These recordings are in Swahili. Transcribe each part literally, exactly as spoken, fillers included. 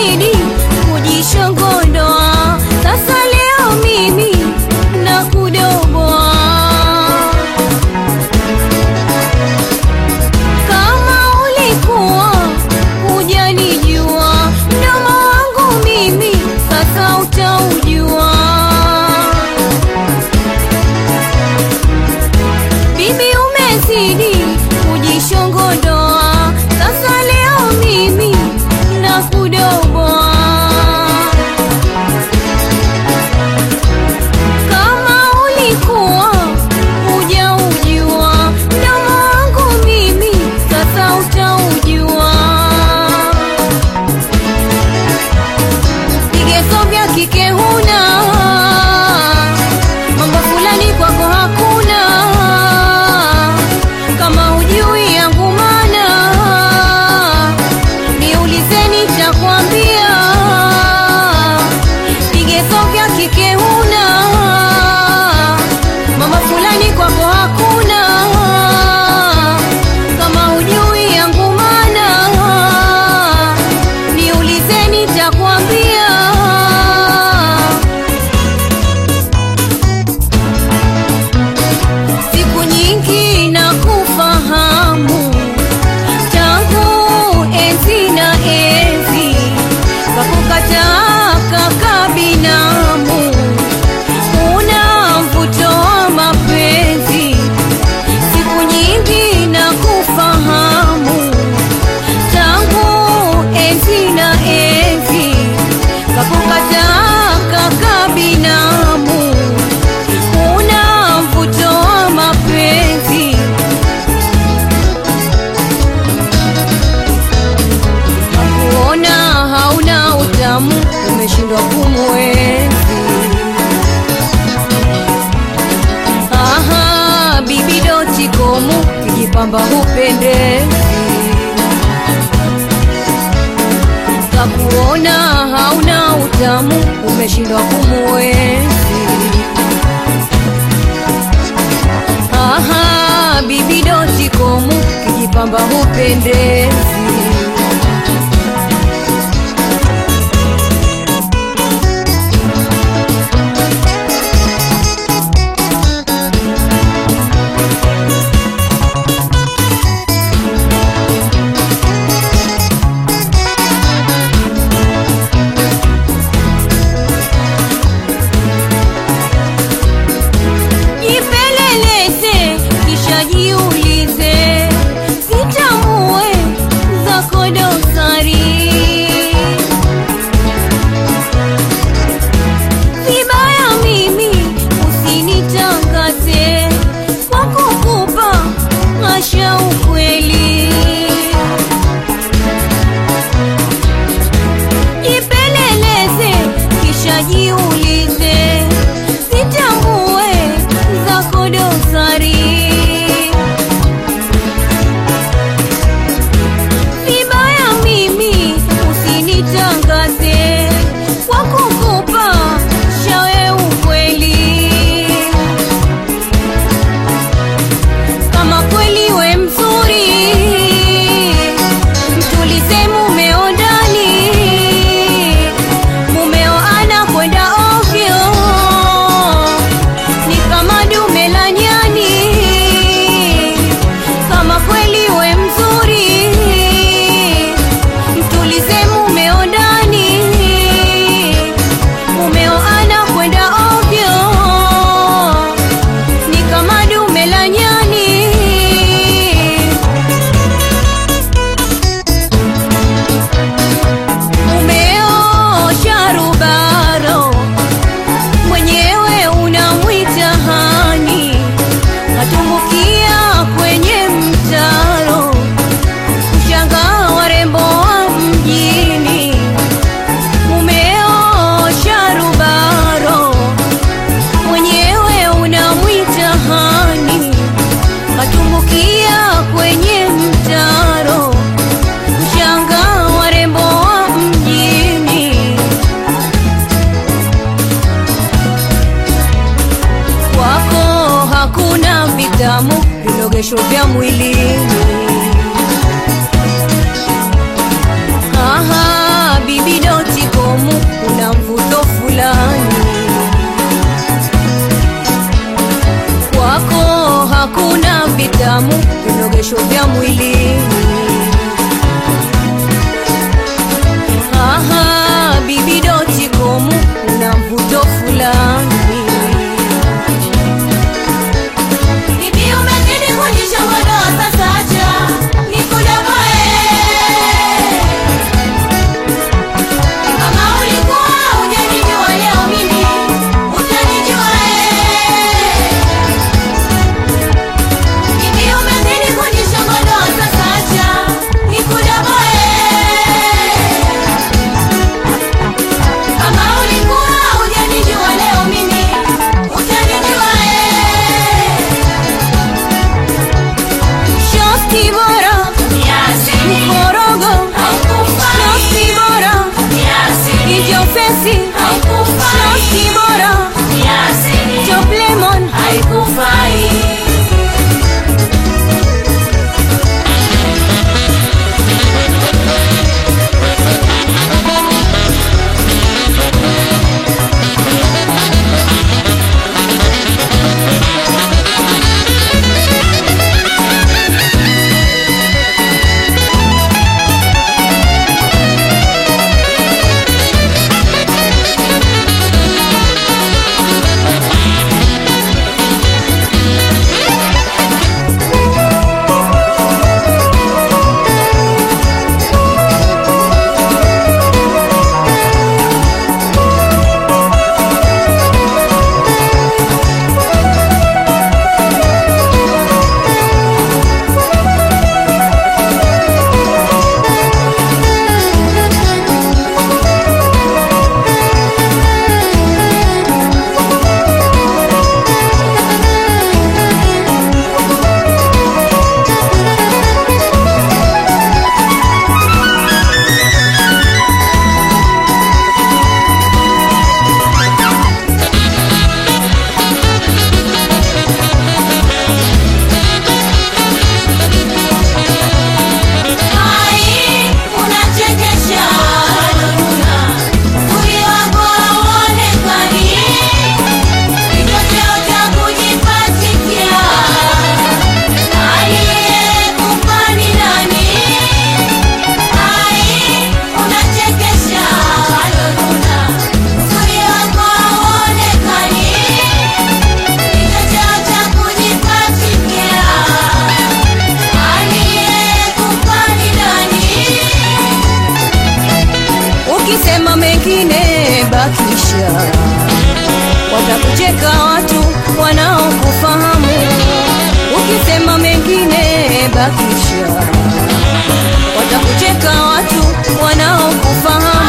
umezidi kujishongondoa, sasa leo mimi nakudogoa. Kama ulikuwa hujanijua, mdomo wangu mimi sasa utaujua. Bibi umezidi kujishongondoa, sasa leo mimi nakudogoa. Kama ulikuwa hujaujua, mdomo wangu mimi sasa utaujua. Vigezo vya kike huna, mambo fulani kwako hakuna. Kama hujui yangu maana, niulize nitakwambia. Vigezo vya kike huna, mambo fulani kwako hakuna. Kama hujui yangu maana, niulize nitakwambia. Siku nyingi na kufahamu, tangu enzi na enzi, kakukataa kaka binamu, una mvuto wa mapenzi. Siku nyingi na kufahamu, tangu enzi na enzi, kakukataa kaka binamu, una mvuto wa mapenzi. Nakuona hauna utamu, umeshindwa kumwenzi. Aha, bibi doti komu, kijipamba hupendezi. Nakuona hauna utamu, umeshindwa kumwenzi. Aha, bibi doti komu, kijipamba hupendezi. Jipeleleze kisha jiulize, sitambue zako dosari. Vibaya mimi usinitangaze, kwa kukupa asha ukweli. Jipeleleze kisha jiulize, sitambue zako dosari. Vibaya mimi usinitangaze, kwa kukupa shawe ukweli. Kama kweli we mzuri, mtulize mumeo ndani. Mumeo anakwenda ovyo, ni kama dume la nyani. Kama kweli we mzuri, mtulize mumeo ndani. Mumeo anakwenda ovyo, ni kama dume la nyani. Mumeo sharubaro, mwenyewe unamwita hani, atumbukia kwenye mtaro, kushangaa warembo wa mjini. Mumeo sharubaro, mwenyewe unamwita hani, atumbukia kwenye mtaro, kushangaa warembo wa mjini. Kwako hakuna vitamu, vilogesho vya mwilini. Aha, bibi doti ukisema mengine bakisha, watakucheka watu wanaokufahamu. Ukisema mengine bakisha, watakucheka watu wanaokufahamu.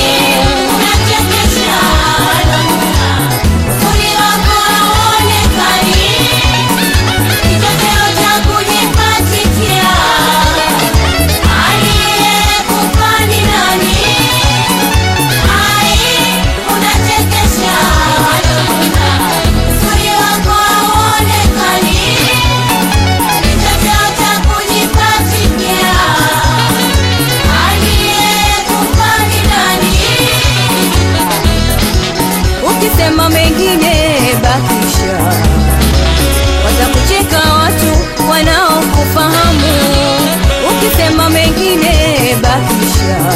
Ukisema mengine bakisha, watakucheka watu wanaokufahamu. Ukisema mengine bakisha,